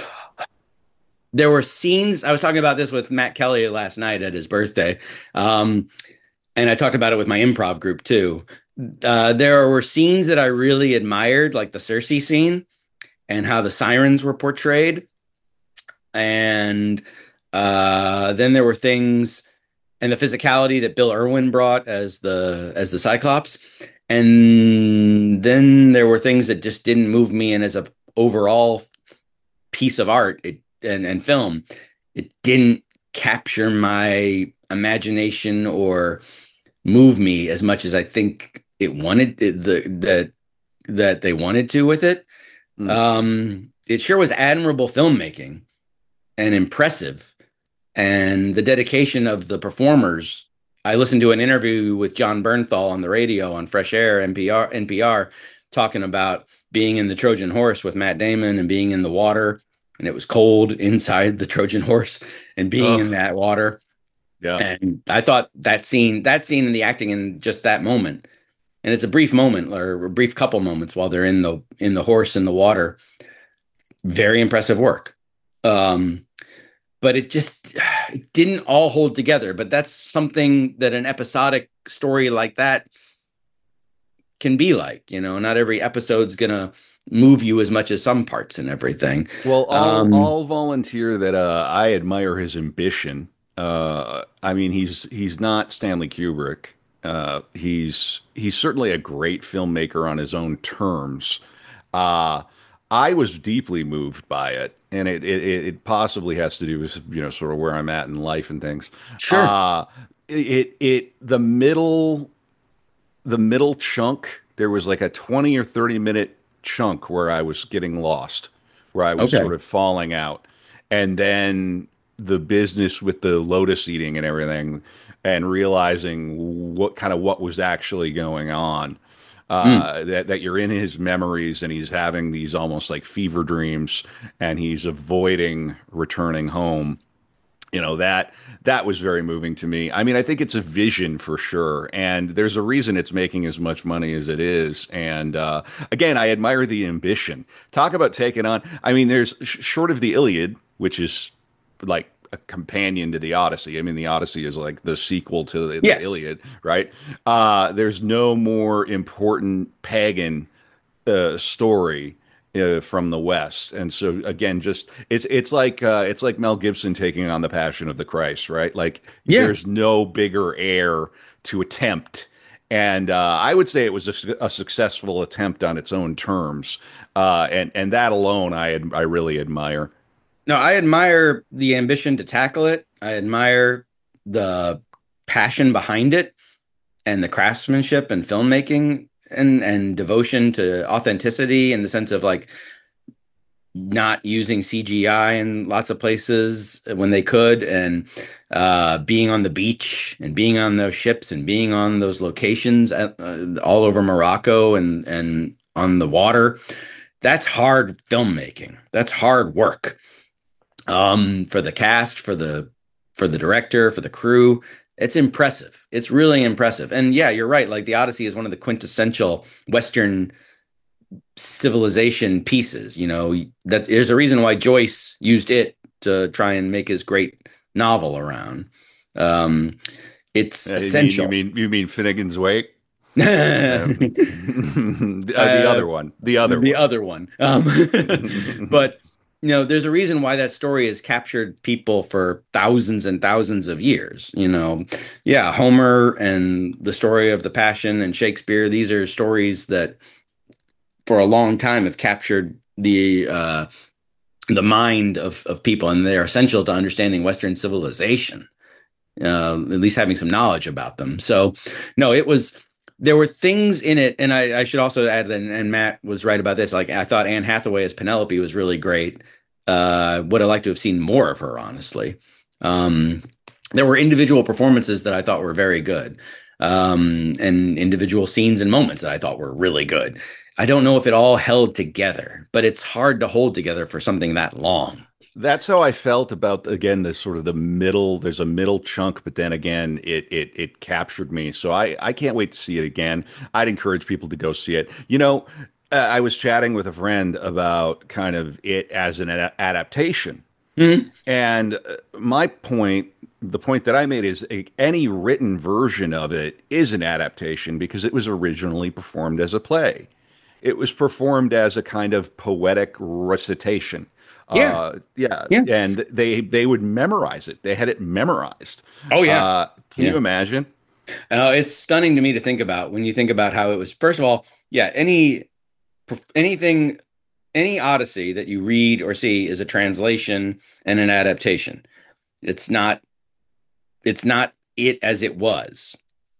There were scenes, I was talking about this with Matt Kelly last night at his birthday. Um, and I talked about it with my improv group too. Uh, there were scenes that I really admired, like the Cersei scene and how the sirens were portrayed. And uh, then there were things, and the physicality that Bill Irwin brought as the as the Cyclops. And then there were things that just didn't move me. And as a overall piece of art it, and, and film, it didn't capture my imagination or move me as much as I think it wanted it, the that that they wanted to with it. Mm. Um, it sure was admirable filmmaking and impressive, and the dedication of the performers. I listened to an interview with John Bernthal on the radio on Fresh Air N P R N P R talking about being in the Trojan Horse with Matt Damon and being in the water, and it was cold inside the Trojan Horse and being oh. in that water. Yeah. And I thought that scene, that scene and the acting in just that moment, and it's a brief moment or a brief couple moments while they're in the, in the horse in the water. Very impressive work. Um, but it just, it didn't all hold together, but that's something that an episodic story like that can be like. You know, not every episode's gonna move you as much as some parts and everything. Well, I'll, Um, I'll volunteer that uh, I admire his ambition. Uh, I mean, he's he's not Stanley Kubrick. Uh, he's he's certainly a great filmmaker on his own terms. Uh, I was deeply moved by it, and it, it it possibly has to do with, you know, sort of where I'm at in life and things. sure. Uh, it it the middle the middle chunk, there was like a twenty or thirty minute chunk where I was getting lost, where I was Okay. sort of falling out. And then the business with the lotus eating and everything, and realizing what kind of what was actually going on. Mm. Uh, that, that you're in his memories and he's having these almost like fever dreams and he's avoiding returning home. You know, that that was very moving to me. I mean, I think it's a vision for sure, and there's a reason it's making as much money as it is. And uh, again, I admire the ambition. Talk about taking on. I mean, there's sh- short of the Iliad, which is like a companion to the Odyssey. I mean, the Odyssey is like the sequel to the, the Yes. Iliad, right? Uh, there's no more important pagan uh, story uh, from the West. And so again, just it's it's like uh, it's like Mel Gibson taking on the Passion of the Christ, right? Like Yeah. there's no bigger heir to attempt. And uh, I would say it was a, su- a successful attempt on its own terms, uh, and and that alone I ad- I really admire. No, I admire the ambition to tackle it. I admire the passion behind it and the craftsmanship and filmmaking and and devotion to authenticity in the sense of like not using C G I in lots of places when they could, and uh, being on the beach and being on those ships and being on those locations at, uh, all over Morocco and and on the water. That's hard filmmaking. That's hard work, um, for the cast, for the for the director, for the crew. It's impressive. It's really impressive. And yeah, you're right. Like the Odyssey is one of the quintessential Western civilization pieces. You know, that there's a reason why Joyce used it to try and make his great novel around. Um, it's Uh, you mean you essential. mean you mean Finnegan's Wake? Uh, uh, the other one, the other the one. other one. Um, but you know, there's a reason why that story has captured people for thousands and thousands of years. You know, yeah, Homer and the story of the Passion and Shakespeare. These are stories that, for a long time, have captured the uh, the mind of of people, and they're essential to understanding Western civilization. Uh, at least having some knowledge about them. So, no, it was. There were things in it, and I, I should also add that, and Matt was right about this. Like, I thought Anne Hathaway as Penelope was really great. Uh, would have liked to have seen more of her, honestly. Um, there were individual performances that I thought were very good, um, and individual scenes and moments that I thought were really good. I don't know if it all held together, but it's hard to hold together for something that long. That's how I felt about, again, the sort of the middle. There's a middle chunk, but then again, it it it captured me. So I I can't wait to see it again. I'd encourage people to go see it. You know, uh, I was chatting with a friend about kind of it as an a- adaptation, Mhm. and uh, my point, the point that I made is a, any written version of it is an adaptation because it was originally performed as a play. It was performed as a kind of poetic recitation. Yeah, Uh, yeah, yeah. and they they would memorize it. They had it memorized. Oh, yeah. Uh, can you Yeah. imagine? Uh, it's stunning to me to think about when you think about how it was. First of all, yeah, any anything, any Odyssey that you read or see is a translation and an adaptation. It's not. It's not it as it was.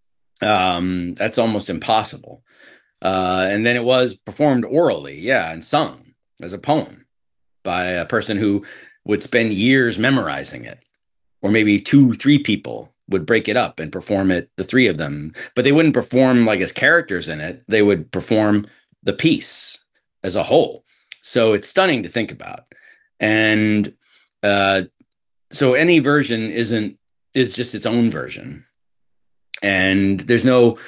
Um, that's almost impossible. Uh, and then it was performed orally, yeah, and sung as a poem by a person who would spend years memorizing it, or maybe two, three people would break it up and perform it, the three of them, but they wouldn't perform like as characters in it. They would perform the piece as a whole. So it's stunning to think about. And uh, so any version isn't, is just its own version. And there's no,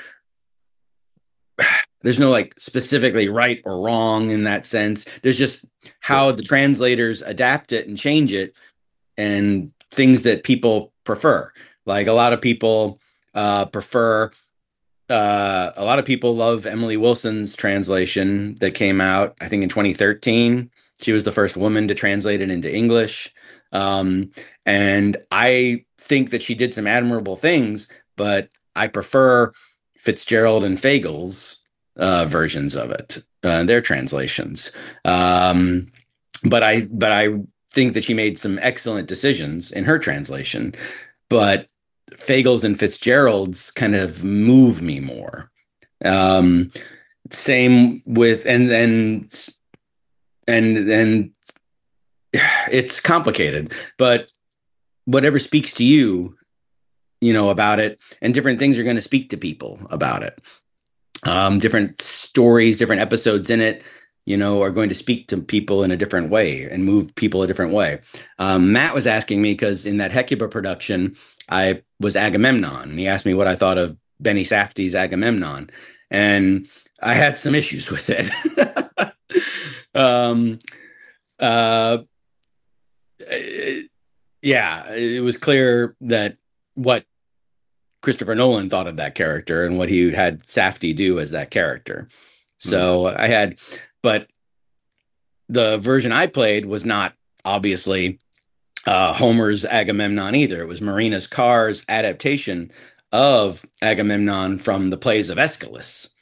there's no like specifically right or wrong in that sense. There's just how the translators adapt it and change it and things that people prefer. Like a lot of people uh, prefer, uh, a lot of people love Emily Wilson's translation that came out, I think, in twenty thirteen. She was the first woman to translate it into English. Um, and I think that she did some admirable things, but I prefer Fitzgerald and Fagle's uh, versions of it, uh, their translations. Um, but I, but I think that she made some excellent decisions in her translation. But Fagle's and Fitzgerald's kind of move me more. Um, same with and then and then it's complicated, but whatever speaks to you, you know, about it, and different things are going to speak to people about it. Um, different stories, different episodes in it, you know, are going to speak to people in a different way and move people a different way. Um, Matt was asking me because in that Hecuba production, I was Agamemnon, and he asked me what I thought of Benny Safdie's Agamemnon, and I had some issues with it. um, uh, yeah, it was clear that what Christopher Nolan thought of that character and what he had Safdie do as that character. So mm. I had, but the version I played was not obviously uh, Homer's Agamemnon either. It was Marina Carr's adaptation of Agamemnon from the plays of Aeschylus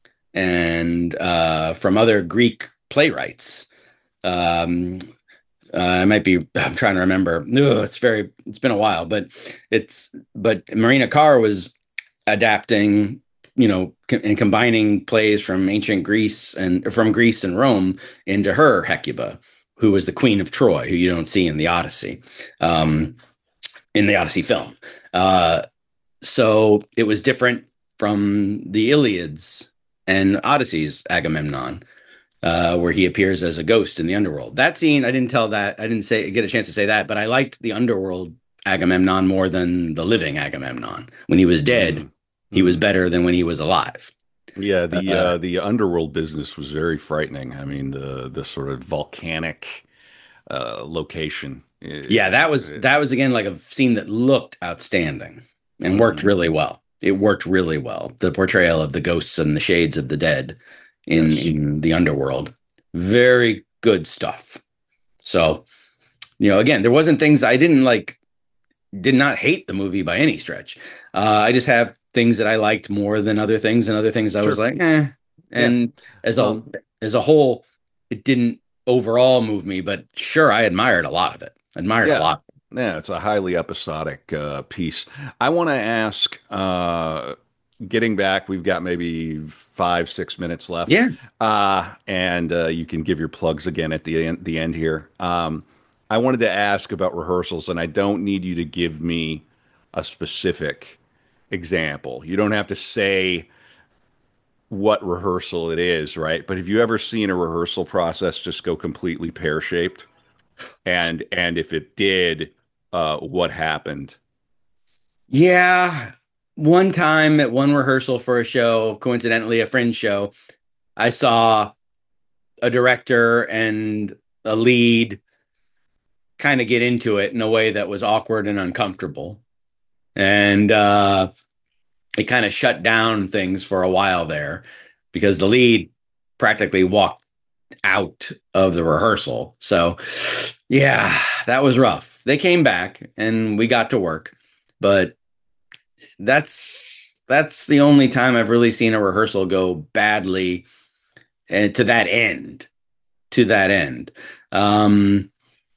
and uh, from other Greek playwrights. Um, Uh, I might be, I'm trying to remember. Ugh, it's very, it's been a while, but it's, but Marina Carr was adapting, you know, co- and combining plays from ancient Greece and from Greece and Rome into her Hecuba, who was the Queen of Troy, who you don't see in the Odyssey, um, in the Odyssey film. Uh, so it was different from the Iliads and Odyssey's Agamemnon. Uh, where he appears as a ghost in the underworld. That scene, I didn't tell that. I didn't say get a chance to say that, but I liked the underworld Agamemnon more than the living Agamemnon. When he was dead, mm-hmm. he was better than when he was alive. Yeah, the uh, uh, the underworld business was very frightening. I mean, the the sort of volcanic uh, location. Yeah, that was that was again like a scene that looked outstanding and mm-hmm. worked really well. It worked really well. The portrayal of the ghosts and the shades of the dead in, yes. in the underworld. Very good stuff. So, you know, again, there wasn't things I didn't like, did not hate the movie by any stretch. Uh, I just have things that I liked more than other things and other things I sure. was like, eh. And yeah. as a, um, as a whole, it didn't overall move me, but sure, I admired a lot of it. Admired yeah. a lot. Yeah, it's a highly episodic uh, piece. I want to ask, uh, getting back, we've got maybe five, six minutes left. Yeah. Uh, and uh, you can give your plugs again at the end, the end here. Um, I wanted to ask about rehearsals, and I don't need you to give me a specific example. You don't have to say what rehearsal it is, right? But have you ever seen a rehearsal process just go completely pear-shaped? And and if it did, uh, what happened? Yeah. One time at one rehearsal for a show, coincidentally a Fringe show, I saw a director and a lead kind of get into it in a way that was awkward and uncomfortable. And uh, it kind of shut down things for a while there because the lead practically walked out of the rehearsal. So, yeah, that was rough. They came back and we got to work, but that's that's the only time I've really seen a rehearsal go badly and to that end to that end um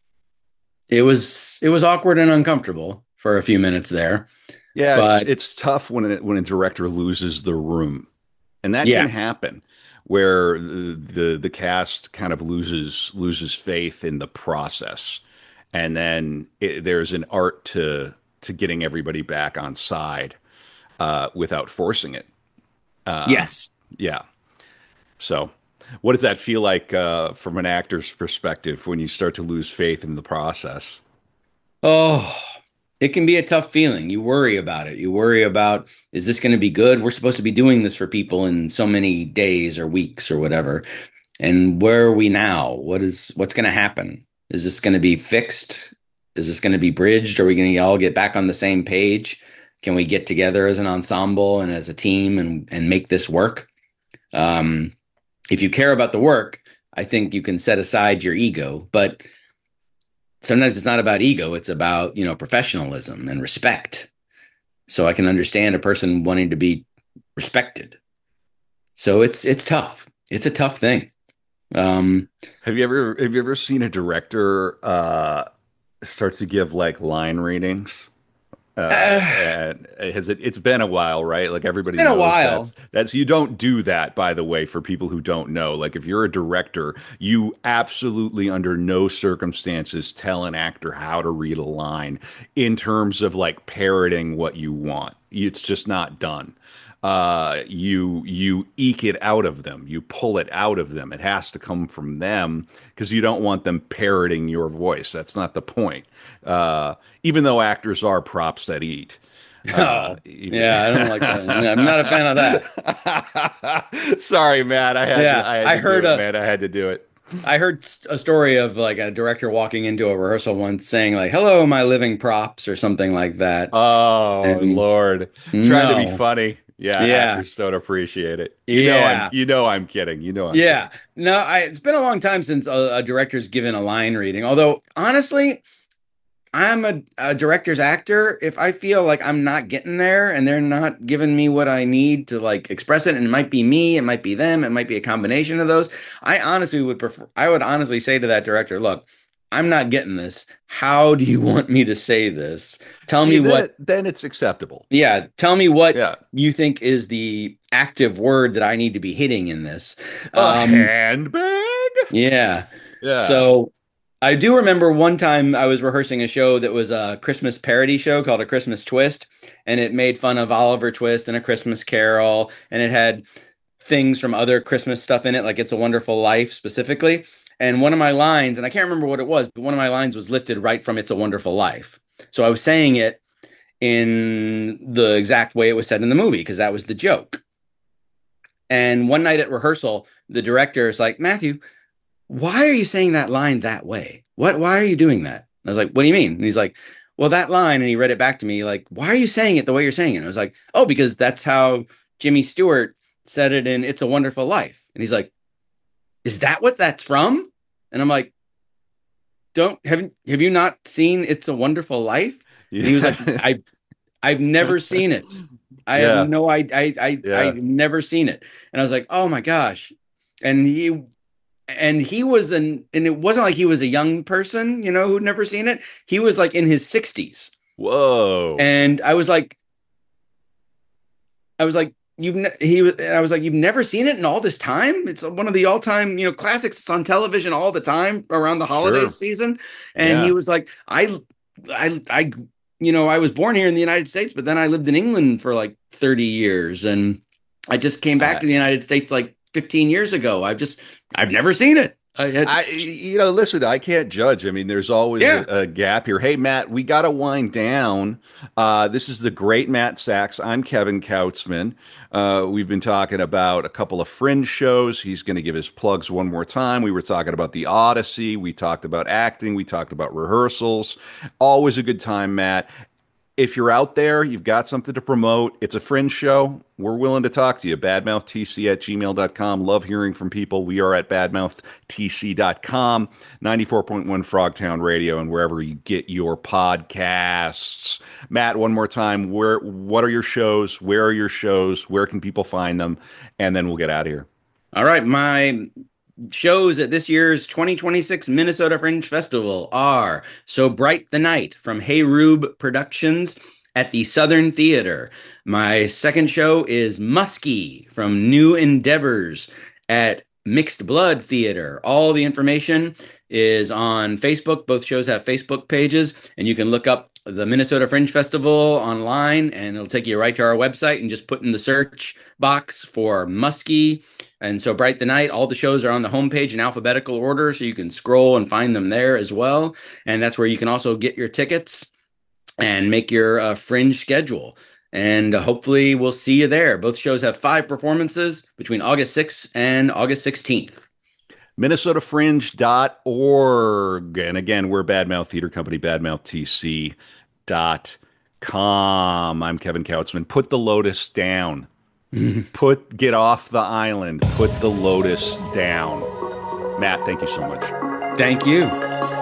it was it was awkward and uncomfortable for a few minutes there. Yeah, but it's, it's tough when it, when a director loses the room, and that yeah. can happen where the, the the cast kind of loses loses faith in the process, and then it, there's an art to to getting everybody back on side uh, without forcing it. Uh, yes. Yeah. So what does that feel like uh, from an actor's perspective when you start to lose faith in the process? Oh, it can be a tough feeling. You worry about it. You worry about, is this going to be good? We're supposed to be doing this for people in so many days or weeks or whatever. And where are we now? What is, what's going to happen? Is this going to be fixed Is this going to be bridged? Are we going to all get back on the same page? Can we get together as an ensemble and as a team and and make this work? Um, if you care about the work, I think you can set aside your ego, but sometimes it's not about ego. It's about, you know, professionalism and respect. So I can understand a person wanting to be respected. So it's, it's tough. It's a tough thing. Um, have you ever, have you ever seen a director, uh, start to give like line readings? Uh, and has it? It's been a while, right? Like everybody it's been knows a while. that's that's you don't do that, by the way, for people who don't know. Like if you're a director, you absolutely under no circumstances tell an actor how to read a line in terms of like parroting what you want. It's just not done. Uh, you you eke it out of them. You pull it out of them. It has to come from them because you don't want them parroting your voice. That's not the point. Uh, even though actors are props that eat. Uh, yeah, I don't like that. I'm not a fan of that. Sorry, Matt. I had. Yeah, to, I, had I to heard do it, a, man. I had to do it. I heard a story of like a director walking into a rehearsal once saying like, "Hello, my living props" or something like that. Oh, and Lord. Trying no. to be funny. Yeah, yeah. Actors don't appreciate it. You yeah. know I'm you know I'm kidding. You know I'm Yeah. kidding. No, I it's been a long time since a, a director's given a line reading. Although honestly, I'm a, a director's actor. If I feel like I'm not getting there and they're not giving me what I need to like express it, and it might be me, it might be them, it might be a combination of those. I honestly would prefer, I would honestly say to that director, look, I'm not getting this. How do you want me to say this? Tell See, me then what. It, then it's acceptable. Yeah. Tell me what yeah. you think is the active word that I need to be hitting in this. A um, handbag? Yeah. Yeah. So I do remember one time I was rehearsing a show that was a Christmas parody show called A Christmas Twist, and it made fun of Oliver Twist and A Christmas Carol, and it had things from other Christmas stuff in it, like It's a Wonderful Life specifically. And one of my lines, and I can't remember what it was, but one of my lines was lifted right from It's a Wonderful Life. So I was saying it in the exact way it was said in the movie, because that was the joke. And one night at rehearsal, the director is like, Matthew, why are you saying that line that way? What, why are you doing that? And I was like, what do you mean? And he's like, well, that line, and he read it back to me, like, why are you saying it the way you're saying it? And I was like, oh, because that's how Jimmy Stewart said it in It's a Wonderful Life. And he's like, is that what that's from? And I'm like, don't, have, have you not seen It's a Wonderful Life? Yeah. And he was like, I, I've never seen it. I yeah. have no, I, I, I, yeah. I've never seen it. And I was like, oh my gosh. And he, and he was an, and it wasn't like he was a young person, you know, who'd never seen it. He was like in his sixties. Whoa. And I was like, I was like, you've, ne- he was, and I was like, you've never seen it in all this time? It's one of the all time, you know, classics. It's on television all the time around the holiday sure. season. And yeah. he was like, I, I, I, you know, I was born here in the United States, but then I lived in England for like thirty years. And I just came back uh, to the United States like fifteen years ago. I've just, I've never seen it. I, had, I, you know, listen, I can't judge. I mean, there's always yeah. a, a gap here. Hey, Matt, we got to wind down. Uh, this is the great Matt Sachs. I'm Kevin Kautzman. Uh, we've been talking about a couple of Fringe shows. He's going to give his plugs one more time. We were talking about the Odyssey. We talked about acting. We talked about rehearsals. Always a good time, Matt. If you're out there, you've got something to promote, it's a Fringe show, we're willing to talk to you. badmouthtc at gmail dot com. Love hearing from people. We are at badmouthtc dot com, ninety-four point one Frogtown Radio, and wherever you get your podcasts. Matt, one more time, where? What are your shows? Where are your shows? Where can people find them? And then we'll get out of here. All right, my shows at this year's twenty twenty-six Minnesota Fringe Festival are So Bright the Night from Hey Rube Productions at the Southern Theater. My second show is Muskie from New Endeavors at Mixed Blood Theater. All the information is on Facebook. Both shows have Facebook pages, and you can look up the Minnesota Fringe Festival online, and it'll take you right to our website, and just put in the search box for Muskie and So Bright the Night. All the shows are on the homepage in alphabetical order, so you can scroll and find them there as well. And that's where you can also get your tickets and make your uh, Fringe schedule. And uh, hopefully we'll see you there. Both shows have five performances between August sixth and August sixteenth. minnesota fringe dot org. And again, we're Badmouth Theater Company, badmouth t c dot com. I'm Kevin Kautzman. Put the Lotus down. Put get off the island. Put the Lotus down. Matt, thank you so much. Thank you.